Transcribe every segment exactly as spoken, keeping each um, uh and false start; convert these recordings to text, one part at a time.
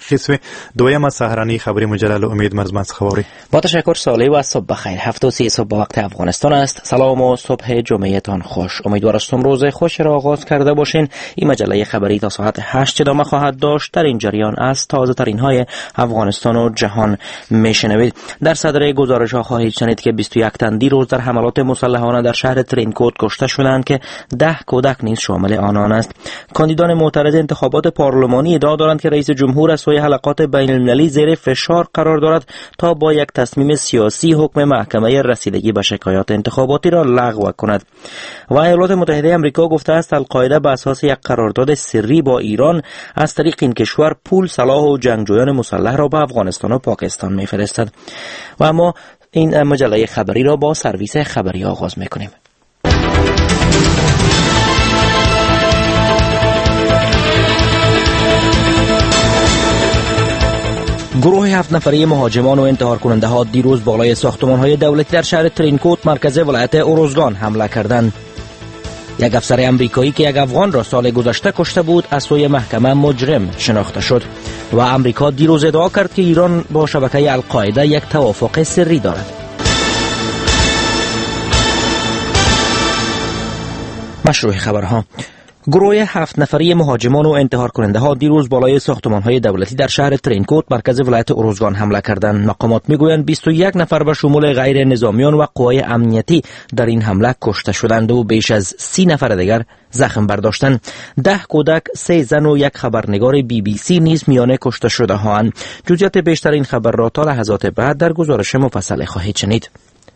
محقق سوی. دویم از سحرانی خبری مجلل امید مرزمند خبری. با تشکر صالح و صبح بخیر. هفت و سی صبح با وقت افغانستان است. سلام و صبح جمعه تان خوش. امیدوار هستم روز خوش را آغاز کرده باشین. این مجله خبری تا ساعت هشت ادامه خواهد داشت. در این جریان از تازه ترین های افغانستان و جهان میشنوید. در صدر گزارش ها خواهید شنید که بیست و یک تن دیروز در حملات مسلحانه در شهر ترینکوت کشته شدند که ده کودک نیز شامل آنان است. کاندیدان معترض انتخابات پارلمانی ادعا دارند که رئیس جمهور از سوی حلقات بین المللی زیر فشار قرار دارد تا با یک تصمیم سیاسی حکم محکمه رسیدگی به شکایات انتخاباتی را لغو کند. و ایالات متحده آمریکا گفته است القاعده به اساس یک قرارداد سری با ایران از طریق این کشور پول، سلاح و جنگجویان مسلح را به افغانستان و پاکستان میفرستد. و اما این مجله خبری را با سرویس خبری آغاز میکنیم. گروه هفت نفری مهاجمان و انتحار کننده ها دیروز بالای ساختمان های دولتی در شهر ترینکوت مرکز ولایت اوروزگان حمله کردند. یک افسر امریکایی که یک افغان را سال گذشته کشته بود از سوی محکمه مجرم شناخته شد و امریکا دیروز ادعا کرد که ایران با شبکه القاعده یک توافق سری دارد. مشروع خبرها. گروه هفت نفری مهاجمان و انتحار کننده ها دیروز بالای ساختمان های دولتی در شهر ترینکوت مرکز ولایت اوروزگان حمله کردند. مقامات میگویند بیست و یک نفر به شمول غیر نظامیان و قوای امنیتی در این حمله کشته شدند و بیش از سی نفر دیگر زخم برداشتند. ده کودک، سه زن و یک خبرنگار بی بی سی نیز میان کشته شده هاند. جزئیات بیشتر این خبر را تا لحظات بعد در گزارش مفصل خواهید شنید.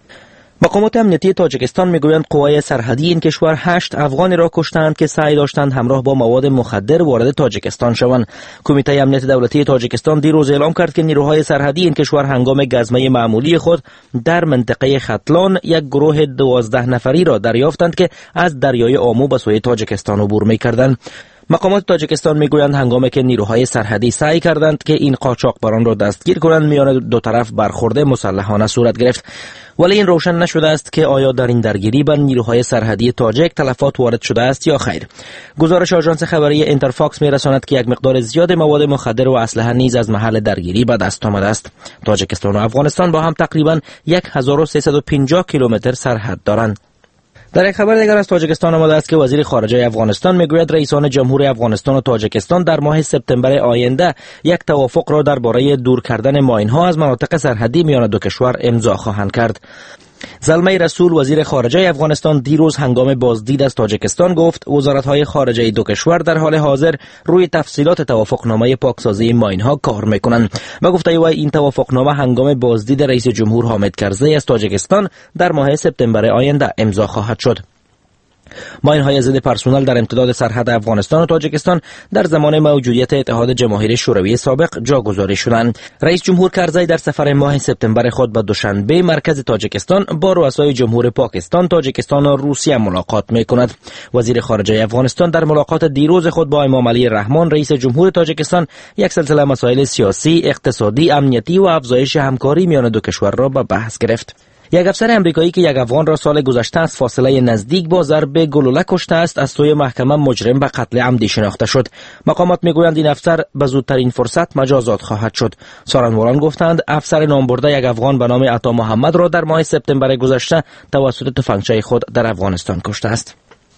مقامات امنیتی تاجیکستان میگویند قوای سرحدی این کشور هشت افغانی را کشتند که سعی داشتند همراه با مواد مخدر وارد تاجیکستان شوند. کمیته امنیت دولتی تاجیکستان دیروز اعلام کرد که نیروهای سرحدی این کشور هنگام گزمه معمولی خود در منطقه ختلان یک گروه دوازده نفری را دریافتند که از دریای آمو به سوی تاجیکستان عبور میکردند. مقامات تاجیکستان میگویند هنگامی که نیروهای سرحدی سعی کردند که این قاچاقبران را دستگیر کنند میان دو طرف برخورد مسلحانه صورت گرفت، ولی این روشن نشده است که آیا در این درگیری بر نیروهای سرحدی تاجیک تلفات وارد شده است یا خیر. گزارش آژانس خبری اینترفاکس میرساند که یک مقدار زیاد مواد مخدر و اسلحه نیز از محل درگیری به دست آمده است. تاجیکستان و افغانستان با هم تقریبا هزار و سیصد و پنجاه کیلومتر سرحد دارند. در یک خبر دیگر از تاجیکستان آمده است که وزیر خارجه افغانستان میگوید رئیسان جمهور افغانستان و تاجیکستان در ماه سپتامبر آینده یک توافق را درباره دور کردن ماین‌ها از مناطق سرحدی میان دو کشور امضا خواهند کرد. زلمه رسول وزیر خارجه افغانستان دیروز هنگام بازدید از تاجیکستان گفت وزارت‌های خارجه دو کشور در حال حاضر روی تفصیلات توافقنامه پاکسازی ماین‌ها کار می‌کنند و گفته او این توافقنامه هنگام بازدید رئیس جمهور حامد کرزی از تاجیکستان در ماه سپتامبر آینده امضا خواهد شد. ماین‌های ضد پرسونل در امتداد سرحد افغانستان و تاجیکستان در زمان موجودیت اتحاد جماهیر شوروی سابق جاگذاری شدند. رئیس جمهور کرزی در سفر ماه سپتامبر خود به دوشنبه مرکز تاجیکستان با رؤسای جمهور پاکستان، تاجیکستان و روسیه ملاقات می‌کند. وزیر خارجه افغانستان در ملاقات دیروز خود با امام علی رحمان رئیس جمهور تاجیکستان یک سلسله مسائل سیاسی، اقتصادی، امنیتی و افزایش همکاری میان دو کشور را به بحث گرفت. یک افسر امریکایی که یک افغان را سال گذشته از فاصله نزدیک با ضرب گلوله کشته است از سوی محکمه مجرم به قتل عمدی شناخته شد. مقامات میگویند این افسر به زودترین فرصت مجازات خواهد شد. سخنوران گفتند افسر نامبرده یک افغان به نام عطا محمد را در ماه سپتامبر گذشته توسط تفنگچه خود در افغانستان کشته است.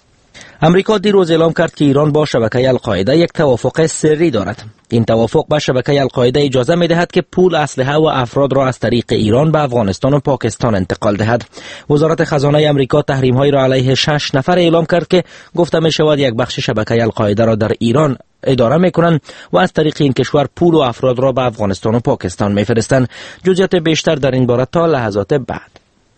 امریکا دیروز اعلام کرد که ایران با شبکه القاعده یک توافق سری دارد. این توافق به شبکه القاعده اجازه می‌دهد که پول، اسلحه و افراد را از طریق ایران به افغانستان و پاکستان انتقال دهد. وزارت خزانه امریکا تحریم‌های را علیه شش نفر اعلام کرد که گفته می‌شود یک بخش شبکه القاعده را در ایران اداره می‌کنند و از طریق این کشور پول و افراد را به افغانستان و پاکستان می‌فرستند. جزئیات بیشتر در این باره تا لحظات بعد.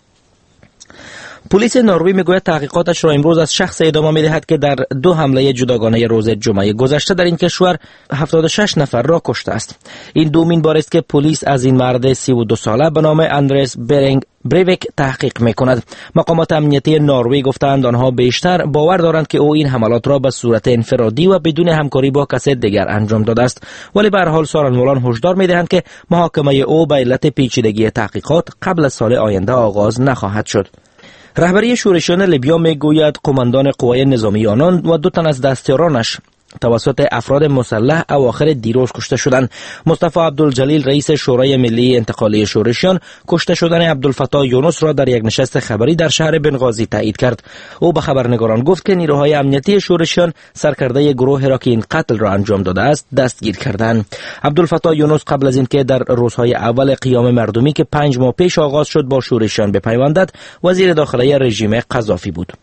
پلیس نروژ میگوید تحقیقاتش را امروز از شخص ادامه می‌دهد که در دو حمله جداگانه روز جمعه گذشته در این کشور هفتاد و شش نفر را کشته است. این دومین بار است که پلیس از این مرد سی و دو ساله به نام اندرس برینگ بریویک تحقیق می‌کند. مقامات امنیتی نروژ گفتند آنها بیشتر باور دارند که او این حملات را به صورت انفرادی و بدون همکاری با کسی دیگر انجام داده است، ولی به هر حال سخنوران هشدار می‌دهند که محاکمه او به علت پیچیدگی تحقیقات قبل از سال آینده آغاز نخواهد شد. رهبری شورشیان لیبیا میگوید قماندان قوای نظامی آنان و دو تن از دستیارانش توسط افراد مسلح اواخر دیروز کشته شدند. مصطفی عبدالجلیل رئیس شورای ملی انتقالی شورشیان کشته شدن عبدالفتاح یونس را در یک نشست خبری در شهر بنغازی تایید کرد. او به خبرنگاران گفت که نیروهای امنیتی شورشیان سرکرده گروهی را که این قتل را انجام داده است دستگیر کردند. عبدالفتاح یونس قبل از اینکه در روزهای اول قیام مردمی که پنج ماه پیش آغاز شد با شورشیان بپیوندد، وزیر داخلی رژیم قذافی بود.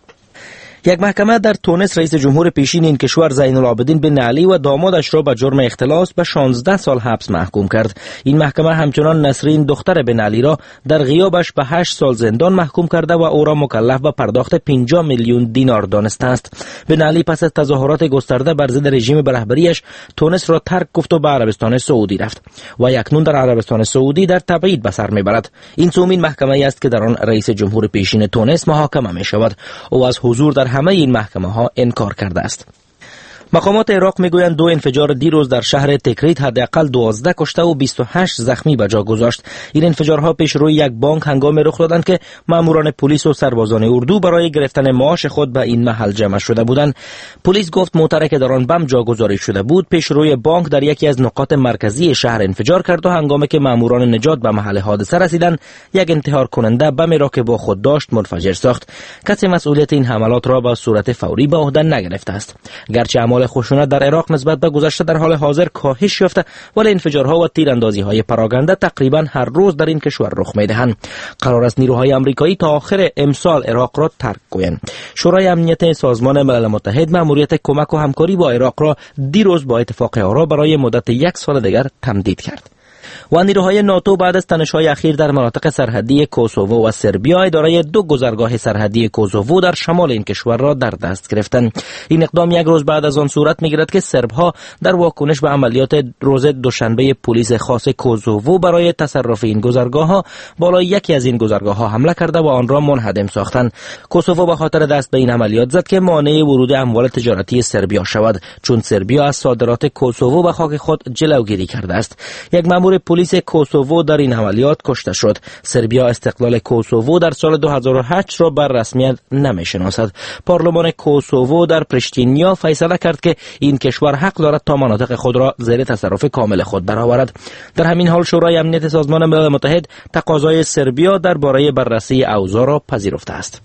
یک محکمه در تونس رئیس جمهور پیشین این کشور زین العابدین بن علی و دامادش را به جرم اختلاس به شانزده سال حبس محکوم کرد. این محکمه همچنان نسرین دختر بن علی را در غیابش به هشت سال زندان محکوم کرده و او را مکلف به پرداخت پنجاه میلیون دینار دانسته است. بن علی پس از تظاهرات گسترده بر ضد رژیم به رهبریش تونس را ترک گفت و به عربستان سعودی رفت و اکنون در عربستان سعودی در تبعید به سر میبرد. این سومین محکمه است که در آن رئیس جمهور پیشین تونس محاکمه می شود. او از حضور در همه این محکمه ها انکار کرده است. مقامات عراق میگویند دو انفجار دیروز در شهر تکریت حداقل دوازده کشته و بیست و هشت زخمی به جا گذاشت. این انفجارها پیش روی یک بانک هنگام رخ دادند که ماموران پلیس و سربازان اردو برای گرفتن معاش خود به این محل جمع شده بودند. پلیس گفت موتر که در آن بم جاگذاری شده بود پیش روی بانک در یکی از نقاط مرکزی شهر انفجار کرد و هنگامی که ماموران نجات به محل حادثه رسیدند، یک انتحار کننده بمی را که با خود داشت منفجر ساخت. کسی مسئولیت این حملات را به صورت فوری به عهده نگرفته است. گرچه اعمال خشونت در عراق نسبت به گذشته در حال حاضر کاهش یافته، ولی انفجارها و تیراندازی‌های پراگنده تقریبا هر روز در این کشور رخ می‌دهند. قرار است نیروهای آمریکایی تا آخر امسال عراق را ترک کنند. شورای امنیت سازمان ملل متحد مأموریت کمک و همکاری با عراق را دیروز با اتفاق آرا برای مدت یک سال دیگر تمدید کرد. و نیروهای ناتو بعد از تنش‌های اخیر در مناطق سرحدی کوسوو و سربیا اداره دو گذرگاه سرحدی کوسوو در شمال این کشور را در دست گرفتند. این اقدام یک روز بعد از آن صورت می‌گیرد که سرب‌ها در واکنش به عملیات روز دوشنبه پلیس خاص کوسوو برای تصرف این گذرگاه‌ها بالای یکی از این گذرگاه‌ها حمله کرده و آن را منهدم ساختند. کوسوو به خاطر دست به این عملیات زد که مانع ورود اموال تجارتی سربیا شود، چون سربیا از صادرات کوسوو به خاک خود جلوگیری کرده است. یک مأمور پلیس کوسوو در این عملیات کشته شد. سربیا استقلال کوسوو در سال دو هزار و هشت را بر رسمیت نمی‌شناسد. پارلمان کوسوو در پرشتینیا فیصله کرد که این کشور حق دارد تا مناطق خود را زیر تصرف کامل خود برآورد. در همین حال شورای امنیت سازمان ملل متحد تقاضای سربیا درباره بررسی اوضاع را پذیرفته است.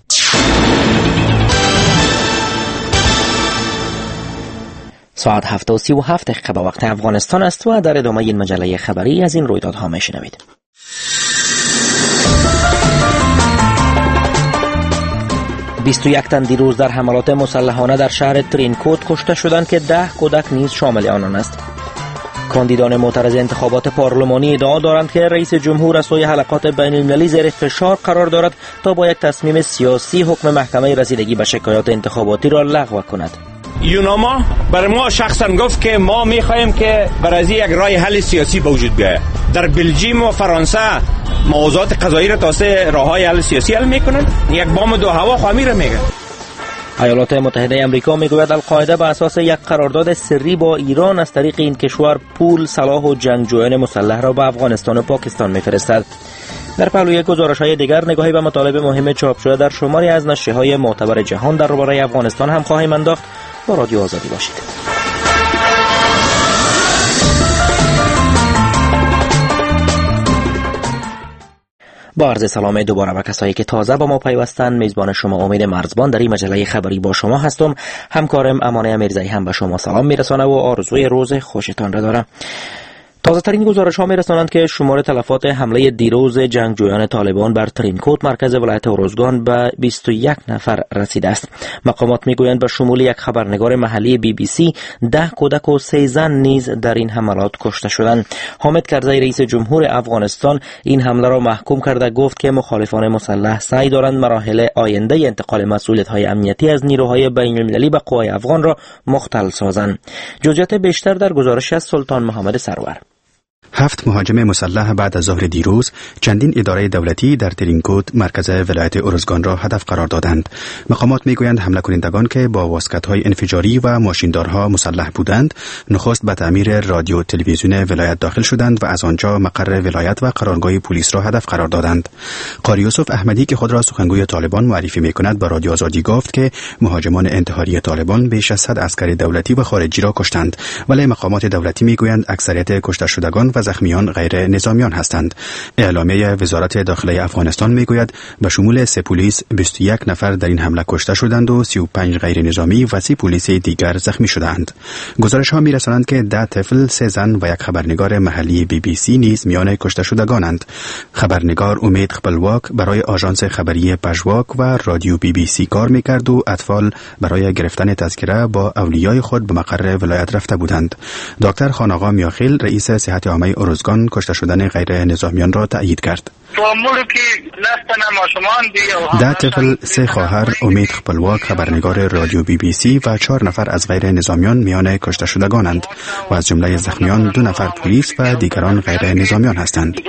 ساعت هفت و سی و هفت دقیقه به وقت افغانستان است و در ادامه این مجله خبری از این رویدادها میشنوید. بیست و یک تن دیروز در حملات مسلحانه در شهر ترینکوت کشته شدند که ده کودک نیز شامل آنان است. کاندیدان معترض انتخابات پارلمانی ادعا دارند که رئیس جمهور از سوی حلقات بین المللی زیر فشار قرار دارد تا با یک تصمیم سیاسی حکم محکمه رسیدگی به شکایات انتخاباتی را لغو کند. یوناما بر ما شخصا گفت که ما میخواهیم که برای یک راه حل سیاسی به وجود بیاید. در بلژیم و فرانسه موضوعات قضایی را توسط راههای حل سیاسی حل میکنند. یک بام دو هوا خوامی را میگن. ایالات متحده آمریکا میگوید القاعده به اساس یک قرارداد سری با ایران از طریق این کشور پول، سلاح و جنگجویان مسلح را به افغانستان و پاکستان میفرستد. در پهلوی گزارش‌های دیگر نگاهی به مطالب مهم چاپ شده در شماری از نشریه‌های معتبر جهان درباره افغانستان هم خواهیم انداخت. با رادیو آزادی باشید. با عرض سلام دوباره به کسایی که تازه با ما پیوستند، میزبان شما امید مرزبان در این مجله خبری با شما هستم. همکارم امانه میرزایی هم به شما سلام میرسانه و آرزوی روز خوشتان را دارم. تازه ترین گزارش ها می رسانند که شمار تلفات حمله دیروز جنگجویان طالبان بر ترینکوت مرکز ولایت اروزگان به بیست و یک نفر رسیده است. مقامات می گویند به شمول یک خبرنگار محلی بی بی سی ده کودک و سه زن نیز در این حملات کشته شدند. حامد کرزی رئیس جمهور افغانستان این حمله را محکوم کرده گفت که مخالفان مسلح سعی دارند مراحل آینده انتقال مسئولیت های امنیتی از نیروهای بین المللی به قوای افغان را مختل سازند. جزئیات بیشتر در گزارش از سلطان محمد سرور. هفت مهاجم مسلح بعد از ظهر دیروز چندین اداره دولتی در ترینکوت مرکز ولایت ارزگان را هدف قرار دادند. مقامات میگویند حمله کنندگان که با واسکت‌های انفجاری و ماشیندارها مسلح بودند، نخست به تعمیر رادیو تلویزیون ولایت داخل شدند و از آنجا مقر ولایت و قرارگاه پلیس را هدف قرار دادند. قاری یوسف احمدی که خود را سخنگوی طالبان معرفی میکند، با رادیو آزادی گفت که مهاجمان انتحاری طالبان بیش از صد عسکر دولتی و خارجی را کشتند، ولی مقامات دولتی میگویند اکثریت کشته شدگان و زخمیان غیر نظامیان هستند. اعلامیه وزارت داخلی افغانستان میگوید به شمول سه پلیس بیست و یک نفر در این حمله کشته شدند و سی و پنج غیر نظامی و سی پلیس دیگر زخمی شدند. گزارش ها میرسانند که ده طفل، سه زن و یک خبرنگار محلی بی بی سی نیز میان کشته شدگانند. خبرنگار امید خپلواک برای آژانس خبری پژواک و رادیو بی بی سی کار میکرد و اطفال برای گرفتن تذکره با اولیای خود به مقر ولایت رفته بودند. دکتر خاناقا میاخیل رئیس صحت عامه ارزگان کشته شدن غیر نظامیان را تأیید کرد. ده طفل، سه خواهر، امید خپلواک خبرنگار رادیو بی بی سی و چهار نفر از غیر نظامیان میان کشته شدگانند و از جمله زخمیان دو نفر پلیس و دیگران غیر نظامیان هستند.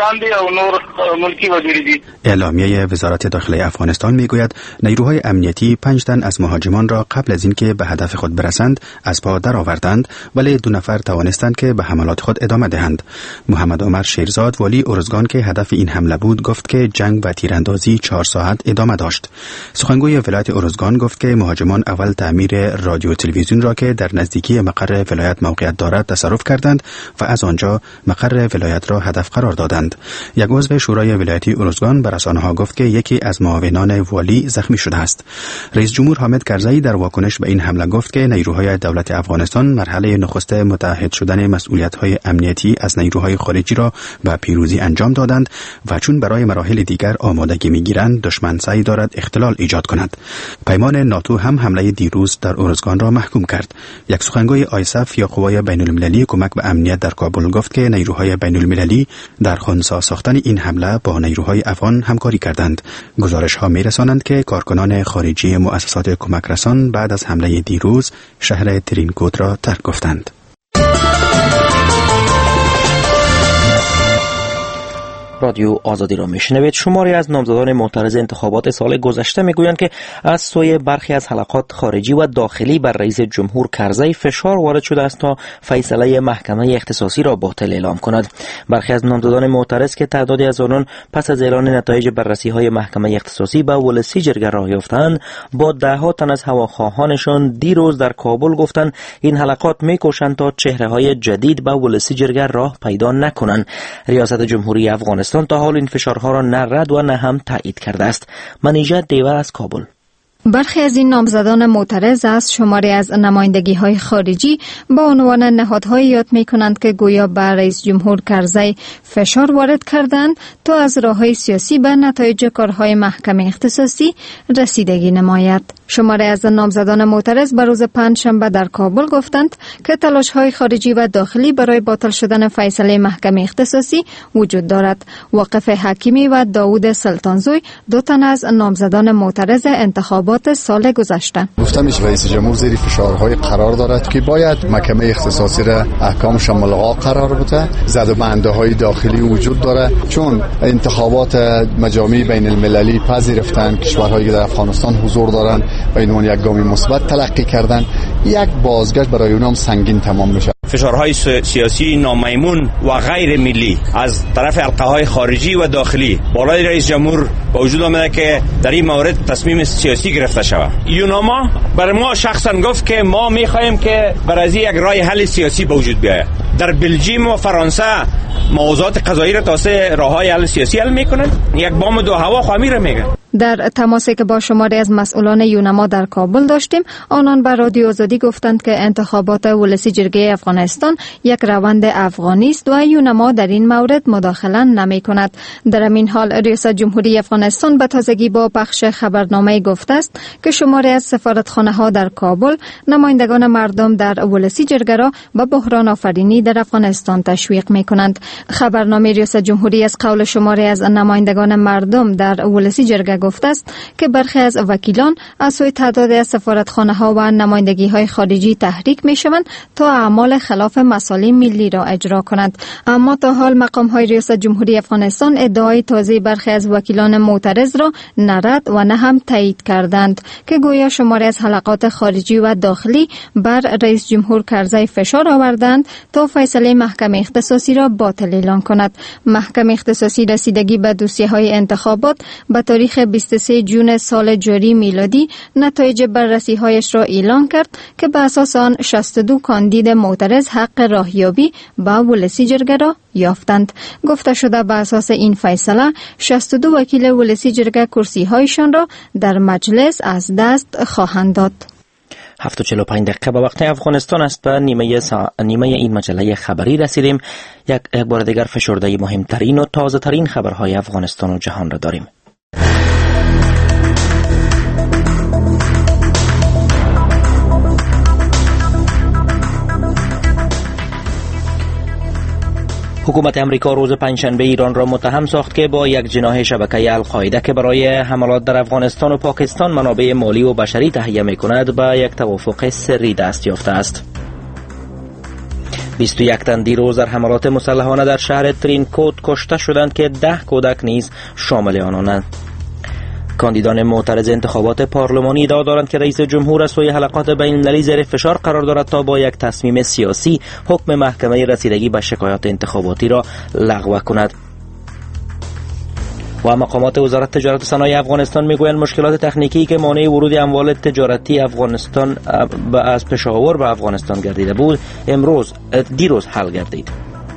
اعلامیه وزارت داخلی افغانستان میگوید نیروهای امنیتی پنج تن از مهاجمان را قبل از اینکه به هدف خود برسند از پا درآوردند، ولی دو نفر توانستند که به حملات خود ادامه دهند. محمد عمر شیرزاد والی ارزگان که هدف این حمله بود گفت که جنگ و تیراندازی چهار ساعت ادامه داشت. سخنگوی ولایت ارزگان گفت که مهاجمان اول تعمیر رادیو تلویزیون را که در نزدیکی مقر ولایت موقعیت دارد تصرف کردند و از آنجا مقر ولایت را هدف قرار دادند. یک عضو شورای ولایتی ارزگان به رسانه‌ها گفت که یکی از معاونان والی زخمی شده است. رئیس جمهور حامد کرزی در واکنش به این حمله گفت که نیروهای دولت افغانستان مرحله نخست متحد شدن مسئولیت‌های امنیتی از نیروهای خارجی را به پیروزی انجام دادند و چون برای مراحل دیگر آمادگی می‌گیرند دشمن سعی دارد اختلال ایجاد کند. پیمان ناتو هم حمله دیروز در ارزگان را محکوم کرد. یک سخنگوی آیسف یا قوای بین‌المللی کمک به امنیت در کابل گفت که نیروهای بین‌المللی در خنثی ساختن این حمله با نیروهای افغان همکاری کردند. گزارش‌ها می‌رسانند که کارکنان خارجی مؤسسات کمک رسان بعد از حمله دیروز شهر ترینکوت را ترک گفتند. رادیو آزادی را میشنوید. شماری از نامزدان معترض انتخابات سال گذشته میگویند که از سوی برخی از حلقات خارجی و داخلی بر رئیس جمهور کرزی فشار وارد شده است تا فیصله محکمه اختصاصی را باطل اعلام کند. برخی از نامزدان معترض که تعدادی از آنان پس از اعلان نتایج بررسی‌های محکمه اختصاصی به ولسی جرگه راه یافتند، با ده‌ها تن از هواخواهانشان دیروز در کابل گفتند این حلقات میکوشند تا چهره‌های جدید به ولسی جرگه راه پیدا نکنند. ریاست جمهوری افغانستان تا حال این فشارها را نه رد و نه هم تایید کرده است. منیژه دیور از کابل. برخی از این نامزدان معترض از شماری از نمایندگی‌های خارجی با عنوان نهادهای یاد می‌کنند که گویا بر رئیس جمهور کرزی فشار وارد کردند تا از راه‌های سیاسی به نتایج کارهای محکمه اختصاصی رسیدگی نماید. شماری از نامزدان معترض به روز پنجشنبه در کابل گفتند که تلاش‌های خارجی و داخلی برای باطل شدن فیصله محکمه اختصاصی وجود دارد. واقف حکیمی و داوود سلطانزوی دو تن از نامزدان معترض انتخابات سال گذشته گفتم میشه رئیس جمهور زیر فشارهای قرار دارد که باید محکمه اختصاصی را احکامش ملغا قرار بده. زد و بندهای داخلی وجود داره، چون انتخابات مجامع بین المللی پذیرفتن کشورهایی که در افغانستان حضور دارند و اینون یک گامی مثبت تلقی کردن، یک بازگشت برای اونها سنگین تمام میشه. فشارهای سیاسی نامیمون و غیر ملی از طرف حلقه‌های خارجی و داخلی بالای رئیس جمهور با وجود آمده که در این مورد تصمیم سیاسی گرفته شود. یوناما بر ما شخصا گفت که ما می‌خواهیم که بر از یک راه حل سیاسی به وجود بیاید. در بلژیم و فرانسه موضوعات قضایی را تاسه راه‌های حل سیاسی حل می‌کنند. یک بام دو هوا خامیر میگه. در تماسی که با شماری از مسئولان یونما در کابل داشتیم، آنان به رادیو آزادی گفتند که انتخابات ولسی جرگه افغانستان یک روند افغانی است و یونما در این مورد مداخله نمی کند. در این حال ریاست جمهوری افغانستان به تازگی با پخش خبرنامه گفته است که شماری از سفارتخانه ها در کابل نمایندگان مردم در ولسی جرگه را به بحران آفرینی در افغانستان تشویق می کنند. خبرنامه ریاست جمهوری از قول شماری از نمایندگان مردم در ولسی جرگه گفته است که برخی از وکیلان از سوی تعدادی از سفارتخانه‌ها و نمایندگی‌های خارجی تحریک می‌شوند تا اعمال خلاف مصالح ملی را اجرا کنند. اما تا حال مقام‌های ریاست جمهوری افغانستان ادعای تازه برخی از وکیلان معترض را نه رد و نه هم تایید کردند که گویا شماری از حلقات خارجی و داخلی بر رئیس جمهور کرزی فشار آوردند تا فیصله محکمه اختصاصی را باطل اعلان کند. محکمه اختصاصی رسیدگی به دوسیه‌های انتخابات به تاریخ بیست و سوم ژوئن سال جاری میلادی نتایج بررسی‌هایش را اعلان کرد که به اساس آن شصت و دو کاندید معترض حق راهیابی به ولسی جرگه را یافتند. گفته شده به اساس این فیصله شصت و دو وکیل ولسی جرگه کرسی‌هایشان را در مجلس از دست خواهند داد. هفت و چهل و پنج دقیقه به وقت افغانستان است. به نیمه, سا... نیمه این مجله خبری رسیدیم. یک, یک بار دیگر فشرده مهمترین و تازه ترین خبرهای افغانستان و جهان را داریم. حکومت امریکا روز پنجشنبه ایران را متهم ساخت که با یک جناح شبکه القاعده که برای حملات در افغانستان و پاکستان منابع مالی و بشری تهیه می‌کند به یک توافق سری دست یافته است. بیست و یک تن دیروز در حملات مسلحانه در شهر ترینکوت کشته شدند که ده کودک نیز شامل آنانند. کاندیدان معترض انتخابات پارلمانی ادعا دارند که رئیس جمهور از سوی حلقات بین المللی زیر فشار قرار دارد تا با یک تصمیم سیاسی حکم محکمه رسیدگی به شکایات انتخاباتی را لغو کند. و مقامات وزارت تجارت و صنایع افغانستان میگویند مشکلات تکنیکی که مانع ورود اموال تجارتی افغانستان از پشاور به افغانستان گردیده بود امروز دیروز حل گردید.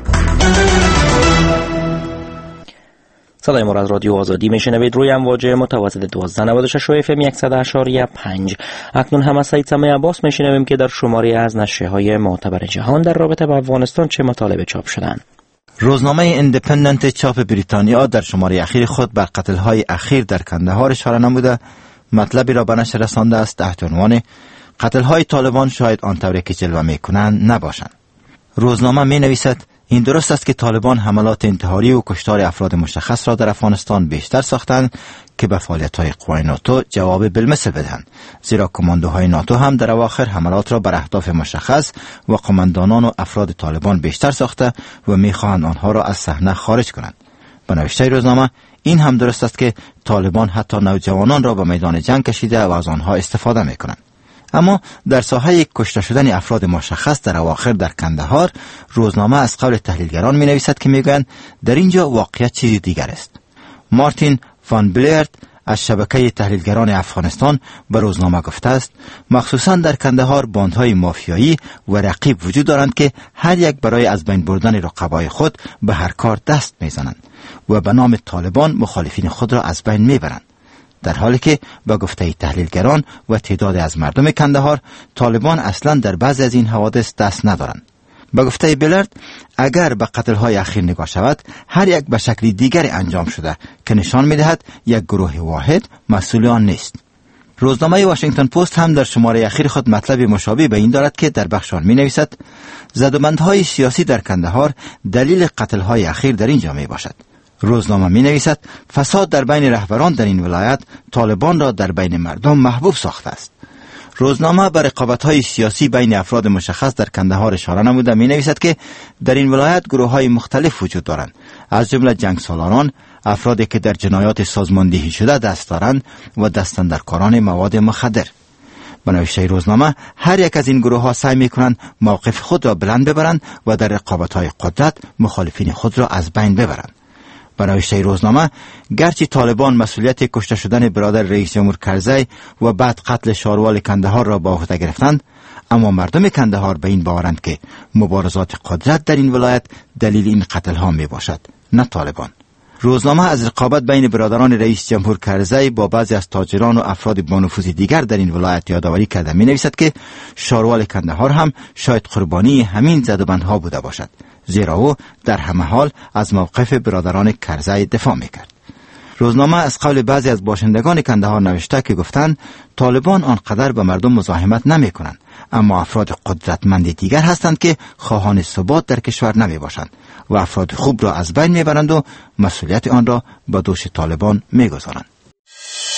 صدای ما را از رادیو آزادی میشنوید روی امواج متوسط دوازده نود و شش و اف ام صد و اشاری پنج. اکنون هم از سید سمیع عباس میشنویم که در شماری از نشریه‌های معتبر جهان در رابطه با افغانستان چه مطالب چاپ شدند. روزنامه ایندیپندنت چاپ بریتانیا در شماره اخیر خود بر قتل‌های اخیر در کندهار اشاره نموده مطلبی را به نشر رسانده است تحت عنوان قتل‌های طالبان شاید آنطوری که جلوه می‌کنند نباشند. روزنامه می‌نویسد این درست است که طالبان حملات انتحاری و کشتار افراد مشخص را در افغانستان بیشتر ساختند که به فعالیت‌های قوای ناتو جواب بالمثل بدهند، زیرا کماندوهای ناتو هم در اواخر حملات را بر اهداف مشخص و قماندانان و افراد طالبان بیشتر ساخته و می‌خواهند آنها را از صحنه خارج کنند. به نوشته روزنامه این هم درست است که طالبان حتی نوجوانان را به میدان جنگ کشیده و از آنها استفاده می‌کنند. اما در ساحه کشته شدن افراد مشخص در اواخر در کندهار روزنامه از قول تحلیلگران می نویسد که می گویند در اینجا واقعیت چیزی دیگر است. مارتین فان بلیرد از شبکه تحلیلگران افغانستان به روزنامه گفته است مخصوصا در کندهار باندهای مافیایی و رقیب وجود دارند که هر یک برای از بین بردن رقبای خود به هر کار دست می زنند و به نام طالبان مخالفین خود را از بین می برند، در حالی که با گفته تحلیلگران و تعداد از مردم کندهار طالبان اصلا در بعضی از این حوادث دست ندارند. با گفته بلرد اگر به قتل‌های اخیر نگاه شود هر یک به شکل دیگری انجام شده که نشان می‌دهد یک گروه واحد مسئول آن نیست. روزنامه واشنگتن پست هم در شماره اخیر خود مطلب مشابه به این دارد که در بخش آن می‌نویسد زدوبندهای سیاسی در کندهار دلیل قتل‌های اخیر در اینجا میباشد. روزنامه می نویسد فساد در بین رهبران در این ولایت طالبان را در بین مردم محبوب ساخته است. روزنامه بر رقابت‌های سیاسی بین افراد مشخص در کندهار اشاره نموده می نویسد که در این ولایت گروه‌های مختلف وجود دارند، از جمله جنگسالاران، افرادی که در جنایات سازماندهی شده دست دارند و دستاندرکاران مواد مخدر. به نوشته روزنامه هر یک از این گروه‌ها سعی می‌کنند موقف خود را بلند ببرند و در رقابت‌های قدرت مخالفین خود را از بین ببرند. به نوشته روزنامه گرچه طالبان مسئولیت کشته شدن برادر رئیس جمهور کرزی و بعد قتل شاروال کندهار را به عهده گرفتند، اما مردم کندهار به این باورند که مبارزات قدرت در این ولایت دلیل این قتل ها می باشد، نه طالبان. روزنامه از رقابت بین برادران رئیس جمهور کرزی با بعضی از تاجران و افراد با نفوذ دیگر در این ولایت یادآوری کرده می نویسد که شاروال کندهار هم شاید قربانی همین زدوبندها بوده باشد، زیرا او در همه حال از موقف برادران کرزی دفاع میکرد. روزنامه از قول بعضی از باشندگان کندهار نوشته که گفتند طالبان آنقدر به مردم مزاحمت نمی کنند، اما افراد قدرتمند دیگر هستند که خواهان ثبات در کشور نمی باشند و افراد خوب را از بین می برند و مسئولیت آن را به دوش طالبان می گذارند.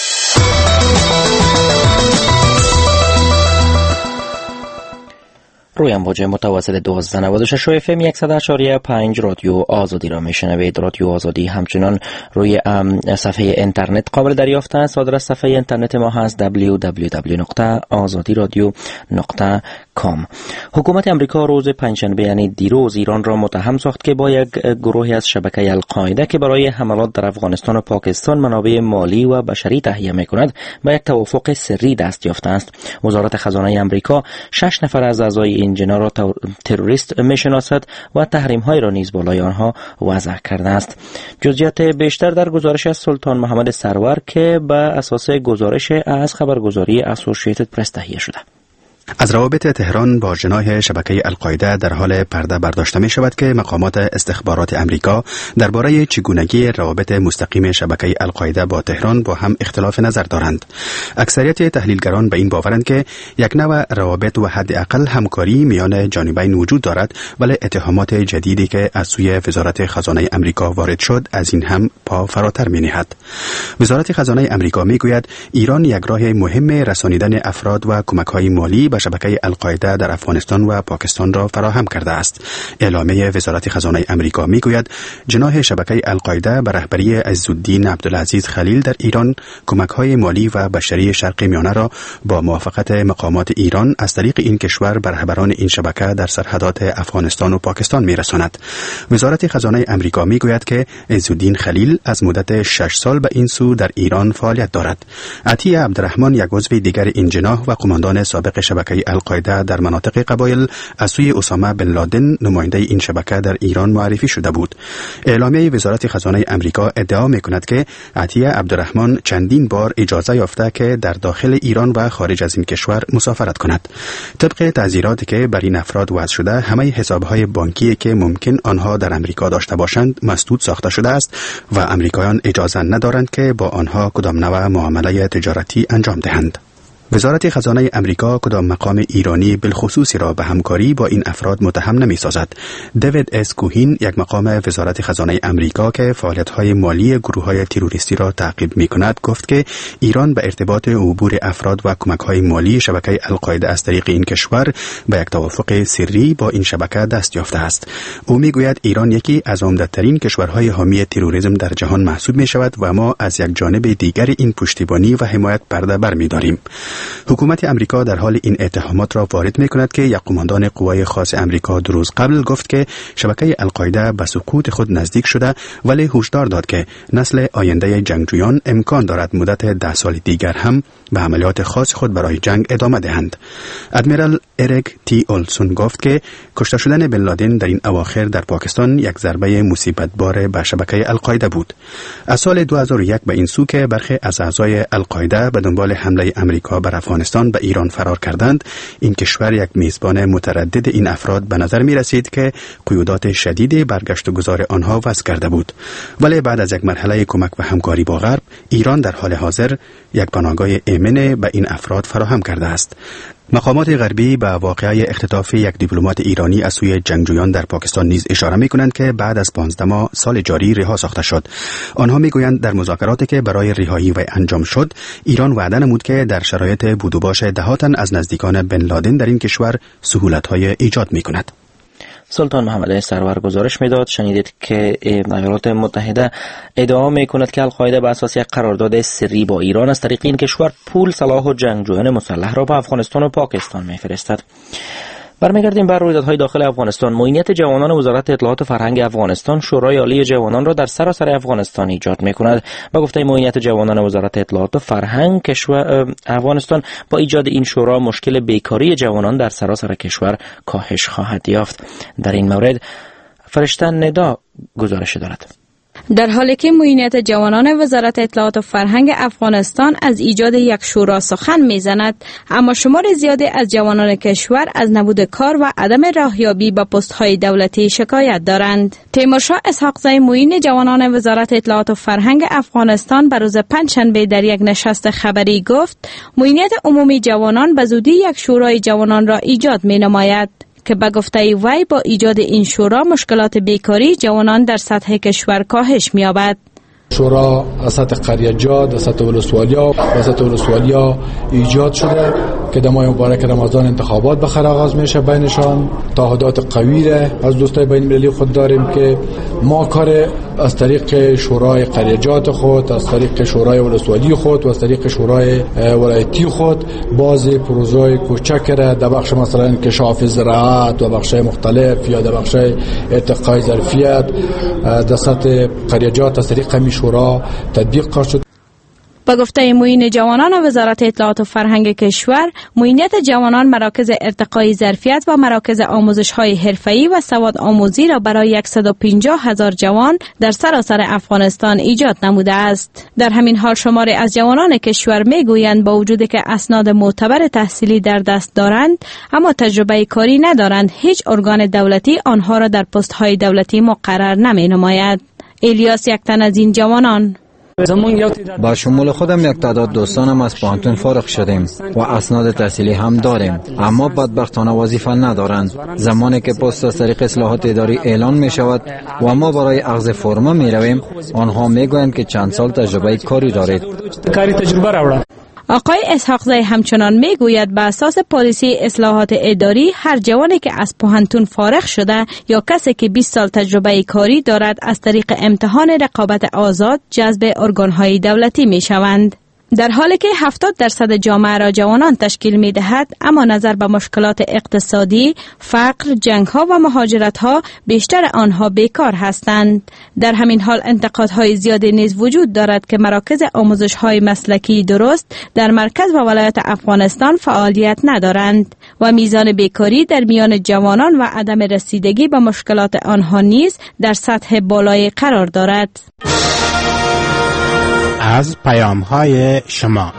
روی امواج متوسط دوازده نود و شش اف ام صد و هشت و پنج رادیو آزادی را میشنوید. رادیو آزادی همچنان روی صفحه اینترنت قابل دریافت است. آدرس صفحه اینترنت ما هست دبلیو دبلیو دبلیو نقطه آزادی رادیو نقطه کام. حکومت امریکا روز پنجشنبه یعنی دیروز ایران را متهم ساخت که با یک گروهی از شبکه القاعده که برای حملات در افغانستان و پاکستان منابع مالی و بشری تهیه میکند با یک توافق سری دست یافته است. وزارت خزانه امریکا شش نفر از اعضای این جنا را تروریست میشناسد و تحریم‌های را نیز بالای آنها وضع کرده است. جزئیات بیشتر در گزارش از سلطان محمد سرور که به اساس گزارش از خبرگزاری اسوسییتد پرس تهیه شده. از روابط تهران با جناح شبکه القاعده در حال پرده برداشته می شود که مقامات استخبارات امریکا درباره چگونگی روابط مستقیم شبکه القاعده با تهران با هم اختلاف نظر دارند. اکثریت تحلیلگران به این باورند که یک نوع روابط و حداقل همکاری میان جانبین وجود دارد، ولی اتهامات جدیدی که از سوی وزارت خزانه امریکا وارد شد از این هم پا فراتر می نهد. وزارت خزانه امریکا می گوید ایران یک راه مهم رسانیدن افراد و کمک‌های مالی به شبکه القاعده در افغانستان و پاکستان را فراهم کرده است. اعلامیه وزارت خزانه امریکا میگوید جناح شبکه القاعده به رهبری عزالدین عبدالعزیز خلیل در ایران کمک‌های مالی و بشری شرق میانه را با موافقت مقامات ایران از طریق این کشور به رهبران این شبکه در سرحدات افغانستان و پاکستان میرساند. وزارت خزانه امریکا میگوید که عزالدین خلیل از مدت شش سال به این سو در ایران فعالیت دارد. عطیه عبدالرحمن یک عضو دیگر این جناح و قماندان سابق شبکه القاعده در مناطق قبایل از سوی اسامه بن لادن نماینده این شبکه در ایران معرفی شده بود. اعلامیه وزارت خزانه امریکا ادعا میکند که عطیه عبدالرحمن چندین بار اجازه یافته که در داخل ایران و خارج از این کشور مسافرت کند. طبق تعزیراتی که بر این افراد وضع شده، همه حسابهای بانکی که ممکن آنها در امریکا داشته باشند مسدود ساخته شده است و امریکایان اجازه ندارند که با آنها کدام نوع معامله تجارتی انجام دهند. وزارت خزانه امریکا کدام مقام ایرانی بالخصوصی را به همکاری با این افراد متهم نمی سازد. دیوید اس کوهین، یک مقام وزارت خزانه امریکا که فعالیت‌های مالی گروه‌های تروریستی را تعقیب می‌کند، گفت که ایران به ارتباط عبور افراد و کمک‌های مالی شبکه القاعده از طریق این کشور به یک توافق سری با این شبکه دست یافته است. او می‌گوید ایران یکی از عمده‌ترین کشورهای حامی تروریسم در جهان محسوب می‌شود و ما از یک جانب دیگر این پشتیبانی و حمایت پرده برمی‌داریم. حکومت امریکا در حال این اتهامات را وارد می‌کند که یک قماندان قوای خاص امریکا دو روز قبل گفت که شبکه القاعده به سقوط خود نزدیک شده، ولی هشدار داد که نسل آینده جنگجویان امکان دارد مدت ده سال دیگر هم به عملیات خاص خود برای جنگ ادامه دهند. ادمیرال اریک تی اولسون گفت که کشته شدن بن لادن در این اواخر در پاکستان یک ضربه مصیبت بار به شبکه القاعده بود. از سال دو هزار و یک به این سو که برخی از اعضای القاعده به دنبال حمله امریکا بر افغانستان به ایران فرار کردند، این کشور یک میزبان متردد این افراد به نظر می رسید که قیودات شدید برگشت و گذار آنها وضع کرده بود. ولی بعد از یک مرحله کمک و همکاری با غرب، ایران در حال حاضر یک پناهگاه امن به این افراد فراهم کرده است. مقامات غربی به واقعه اختطاف یک دیپلمات ایرانی از سوی جنگجویان در پاکستان نیز اشاره می‌کنند که بعد از پانزده ماه سال جاری رها ساخته شد. آنها می‌گویند در مذاکراتی که برای رهایی وی انجام شد، ایران وعده نمود که در شرایط بود و باش ده تن از نزدیکان بن لادن در این کشور سهولت‌های ایجاد می‌کند. سلطان محمد سرور گزارش میداد. شنیدید که ایالات متحده ادعا میکند که القاعده بر اساس یک قرارداد سری با ایران از طریق این کشور پول، سلاح و جنگجویان مسلح را به افغانستان و پاکستان میفرستد. برمیگردیم بر رویدادهای داخل افغانستان. معینیت جوانان وزارت اطلاعات و فرهنگ افغانستان شورای عالی جوانان را در سراسر افغانستان ایجاد می‌کند. با گفته معینیت جوانان وزارت اطلاعات و فرهنگ کشور افغانستان با ایجاد این شورا مشکل بیکاری جوانان در سراسر کشور کاهش خواهد یافت. در این مورد فرشته ندا گزارش دارد. در حالی که معینیت جوانان وزارت اطلاعات و فرهنگ افغانستان از ایجاد یک شورا سخن میزند، اما شمار زیادی از جوانان کشور از نبود کار و عدم راهیابی به پست‌های دولتی شکایت دارند. تیمورشاه اسحاقزی، معین جوانان وزارت اطلاعات و فرهنگ افغانستان، بر روز پنجشنبه در یک نشست خبری گفت معینیت عمومی جوانان به زودی یک شورای جوانان را ایجاد می‌نماید که به گفته وی با ایجاد این شورا مشکلات بیکاری جوانان در سطح کشور کاهش می‌یابد. شورا از سطح قریه‌جات، از سطح ولسوالیا و از سطح ولسوالیا ایجاد شده که در ماه مبارک رمضان انتخابات بخیر آغاز میشه بینشان. تعهدات قوی از دوستای بین المللی خود داریم که ما کار از طریق شورای قریه‌جات خود، از طریق شورای ولسوالی خود و از طریق شورای ولایتی خود بازی پروژه‌های کوچک را در بخش مثلا انکشاف زراعت و بخش مختلف یا در بخش ارتقای ظرفیت در سطح قریه‌جات از طریق می شورا تطبیق خواهد شد. با گفته معین جوانان وزارت اطلاعات و فرهنگ کشور، معینیت جوانان مراکز ارتقای ظرفیت و مراکز آموزش‌های حرفه‌ای و سواد آموزی را برای صد و پنجاه هزار جوان در سراسر افغانستان ایجاد نموده است. در همین حال شماری از جوانان کشور میگویند با وجودی که اسناد معتبر تحصیلی در دست دارند اما تجربه کاری ندارند، هیچ ارگان دولتی آنها را در پست‌های دولتی مقرر نمی‌نماید. الیاس یک تن از این جوانان: با شمول خودم یک تعداد دوستانم از پانتون فارغ شدیم و اسناد تحصیلی هم داریم، اما بدبختانه وظیفه ندارند. زمانی که پست از طریق اصلاحات اداری اعلان می شود و ما برای اخذ فرما می رویم، آنها می گویند که چند سال تجربه کاری دارید. آقای اسحاق زی همچنان می گوید به اساس پالیسی اصلاحات اداری هر جوانی که از پانتون فارغ شده یا کسی که بیست سال تجربه کاری دارد از طریق امتحان رقابت آزاد جذب ارگان‌های دولتی می شوند. در حالی که هفتاد درصد جامعه را جوانان تشکیل می دهد، اما نظر به مشکلات اقتصادی، فقر، جنگ ها و مهاجرت ها بیشتر آنها بیکار هستند. در همین حال انتقادهای زیادی نیز وجود دارد که مراکز آموزش های مسلکی درست در مرکز و ولایت افغانستان فعالیت ندارند و میزان بیکاری در میان جوانان و عدم رسیدگی به مشکلات آنها نیز در سطح بالای قرار دارد. از پیام‌های شما.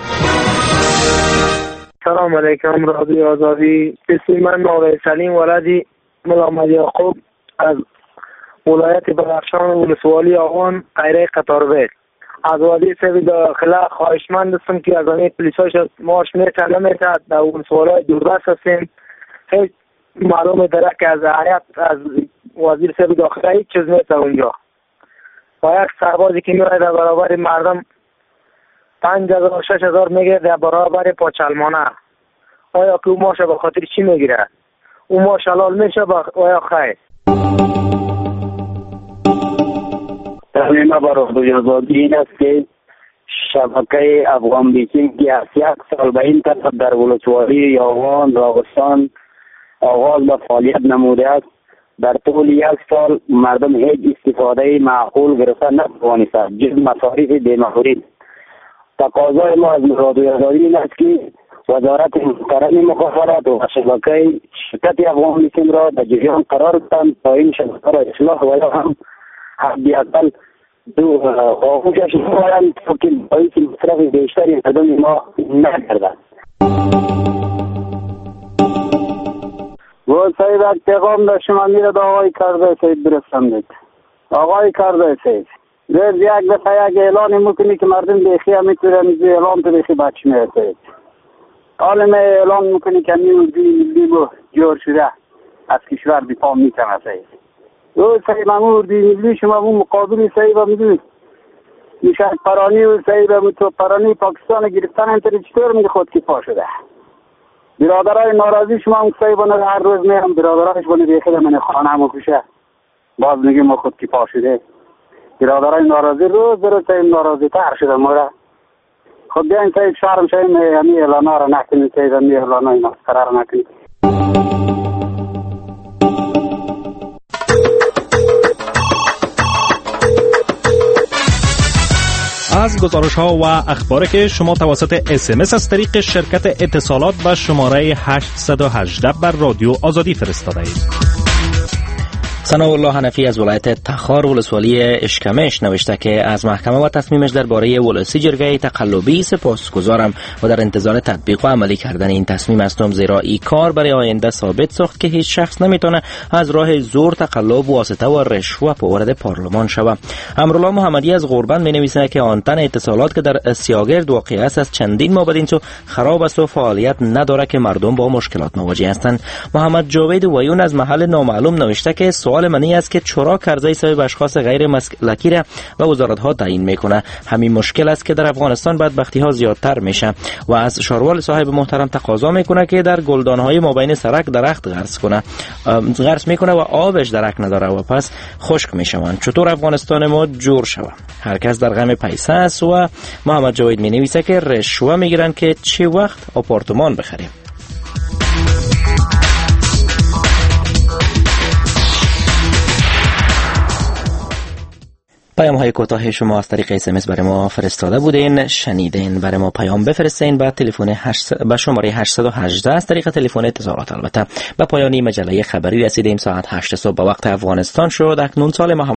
سلام علیکم رادیو آزادی. اسم من مولوی سلیم ولدی ملامد یعقوب از ولایت بدخشان ولسوالی آغان قیره قطاربیل. از وادی سوی داخله خواهشمند هستم که از آنی پلیساش ماش میتر نمیتر در ولسوالی دوردست هستیم. هیچ معلوم داره که از حیات از وزیر سوی داخله هیچ چیز نیست اونجا. و یک سربازی که میره در برابر مردم پنج هزار و شش هزار میگیره در برابر پاچلمانه. آیا که او ماشه به خاطر چی میگیره؟ او ماش حلال میشه آیا خیر؟ تقریبا برای آزادی این است که شبکه افغان بیکینگ که از یک سال به این طرف در ولسوالی یاغان راغستان آغاز به فعالیت نموده است. در طول یک سال مردم هیچ استفاده معقول گرفته نتوانسته جز مصارف بی‌محدود. تقاضای ما از رادیو آزادی این است که وزارت محترم مخابرات و شبکه شرکت افغان بیکینگ را در جریان قرار دهند تا این شبکه را اصلاح و یا هم حداقل دو خواهشش کنند که باعث مصرف بیشتری مردم ما نگردد. و سید پیغام در شما میره دا آقای کرده سید برسندید. آقای کرده سید روز یک دفعه یک اعلان میکنی که مردم بیخی همیتونن اعلان تو بیخی بچه میرسید. حالا می اعلان میکنی که می اردوی ملی با جور شده از کشور دفاع میکنه سید. و سید ممو اردوی ملی شما مو مقابلی سید هم میدونید میشه پرانی و سید هم تو پرانی پاکستان گرفتن انتری چطور میگه خود کفا شده. برادرای ناراضی شما هم سعی بانه هر روز میرم برادرایش بانه بیخیده من خانه همو کشه باز میگه ما خود کی پا شده. برادرای ناراضی روز روز سعی ناراضی تر شده مورا. خود بیاین سعی شرم شایم همی اعلانا را نکنید سعی همی اعلانای مسخره را نکنید. از گزارش ها و اخباری که شما توسط اس ام اس از طریق شرکت اتصالات و شماره هشت یک هشت بر رادیو آزادی فرستاده اید. ثناءالله حنفی از ولایت تخار ولسوالی اشکمش نوشته که از محکمه و تصمیمش درباره ولسی جرگه تقلبی سپاسگزارم و در انتظار تطبیق و عملی کردن این تصمیم هستم، زیرا این کار برای آینده ثابت ساخت که هیچ شخص نمیتونه از راه زور، تقلب، واسطه و رشوه وارد پارلمان شود. امرالله محمدی از غربن می نویسه که آن تن اتصالات که در سیاگرد واقع است از چندین ماه بدین سو خراب است و فعالیت نداره که مردم با مشکلات مواجه هستند. محمد جاوید ویون از محل نامعلوم نوشته که سوال منی است که چرا کرزی صاحب اشخاص غیر مسلکی را و وزارت ها تعیین میکنه. همین مشکل است که در افغانستان بدبختی ها زیادتر میشه و از شاروال صاحب محترم تقاضا میکنه که در گلدان های مابین سرک درخت غرس کنه غرس میکنه و آبش درک نداره و پس خشک میشوند. چطور افغانستان ما جور شود؟ هر کس در غم پیسه است و محمد جاوید می نویسه که رشوه میگیرن که چه وقت آپارتمان بخریم. پیام های کوتاه شما از طریق اس ام اس برای ما فرستاده بودین، شنیدین. برای ما پیام بفرستین با تلفن با شماره هشت یک هشت از طریق تلفن اتصالات. البته به پایان مجله خبری رسیدیم. ساعت هشت صبح به وقت افغانستان شد. اکنون سال